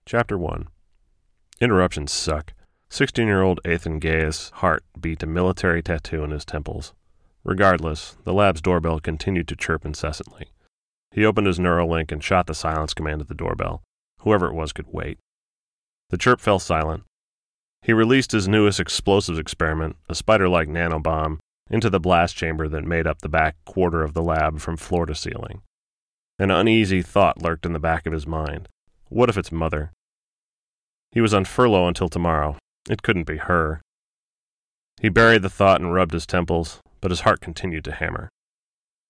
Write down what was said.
Chapter 1. Interruptions suck. 16-year-old Ethan Gaius' heart beat a military tattoo in his temples. Regardless, the lab's doorbell continued to chirp incessantly. He opened his Neuralink and shot the silence command at the doorbell. Whoever it was could wait. The chirp fell silent. He released his newest explosives experiment, a spider-like nanobomb, into the blast chamber that made up the back quarter of the lab from floor to ceiling. An uneasy thought lurked in the back of his mind. What if it's Mother? He was on furlough until tomorrow. It couldn't be her. He buried the thought and rubbed his temples, but his heart continued to hammer.